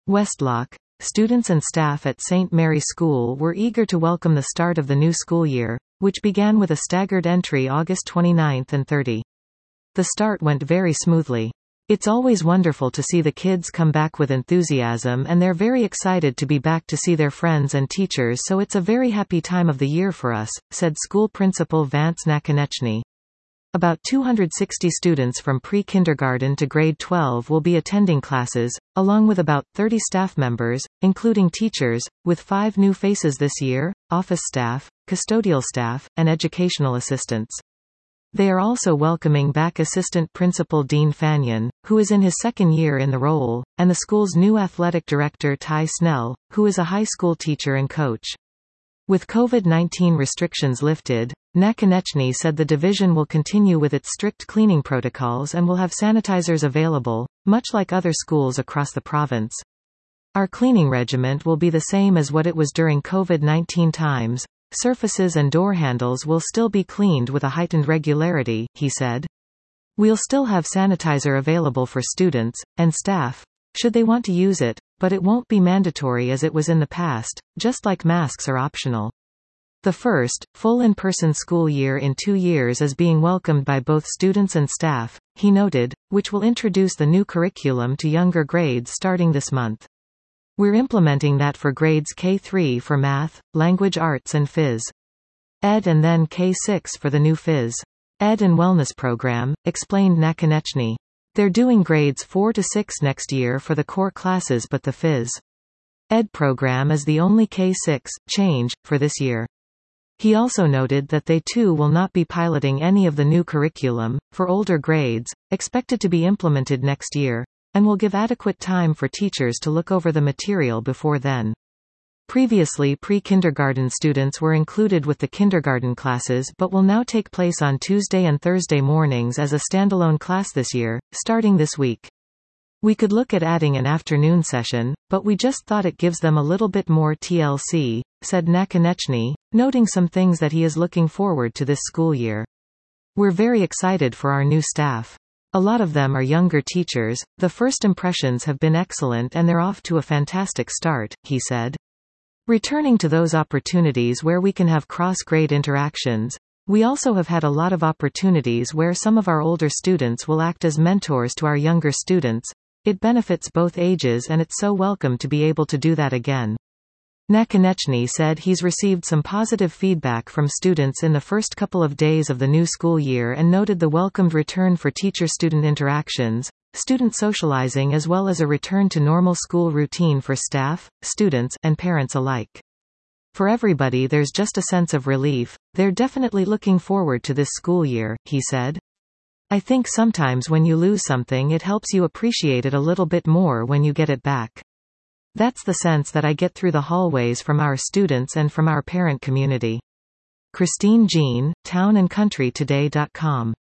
Westlock. Students and staff at St. Mary's School were eager to welcome the start of the new school year, which began with a staggered entry August 29 and 30. The start went very smoothly. It's always wonderful to see the kids come back with enthusiasm, and they're very excited to be back to see their friends and teachers, so it's a very happy time of the year for us, said school principal Vance Nakonechny. About 260 students from pre-kindergarten to grade 12 will be attending classes, along with about 30 staff members, including teachers, with 5 new faces this year: office staff, custodial staff, and educational assistants. They are also welcoming back Assistant Principal Dean Fanyon, who is in his second year in the role, and the school's new athletic director Ty Snell, who is a high school teacher and coach. With COVID-19 restrictions lifted, Nakonechny said the division will continue with its strict cleaning protocols and will have sanitizers available, much like other schools across the province. Our cleaning regiment will be the same as what it was during COVID-19 times. Surfaces and door handles will still be cleaned with a heightened regularity, he said. We'll still have sanitizer available for students and staff, should they want to use it, but it won't be mandatory as it was in the past, just like masks are optional. The first, full in-person school year in 2 years is being welcomed by both students and staff, he noted, which will introduce the new curriculum to younger grades starting this month. We're implementing that for grades K3 for math, language arts and phys ed, and then K6 for the new phys ed and wellness program, explained Nakonechny. They're doing grades 4 to 6 next year for the core classes, but the phys ed program is the only K6 change for this year. He also noted that they too will not be piloting any of the new curriculum, for older grades, expected to be implemented next year, and will give adequate time for teachers to look over the material before then. Previously, pre-kindergarten students were included with the kindergarten classes but will now take place on Tuesday and Thursday mornings as a standalone class this year, starting this week. We could look at adding an afternoon session, but we just thought it gives them a little bit more TLC, said Nakonechny, noting some things that he is looking forward to this school year. We're very excited for our new staff. A lot of them are younger teachers, the first impressions have been excellent and they're off to a fantastic start, he said. Returning to those opportunities where we can have cross-grade interactions, we also have had a lot of opportunities where some of our older students will act as mentors to our younger students. It benefits both ages and it's so welcome to be able to do that again. Nakonechny said he's received some positive feedback from students in the first couple of days of the new school year and noted the welcomed return for teacher-student interactions, student socializing, as well as a return to normal school routine for staff, students, and parents alike. For everybody there's just a sense of relief. They're definitely looking forward to this school year, he said. I think sometimes when you lose something it helps you appreciate it a little bit more when you get it back. That's the sense that I get through the hallways from our students and from our parent community. Christine Jean, townandcountrytoday.com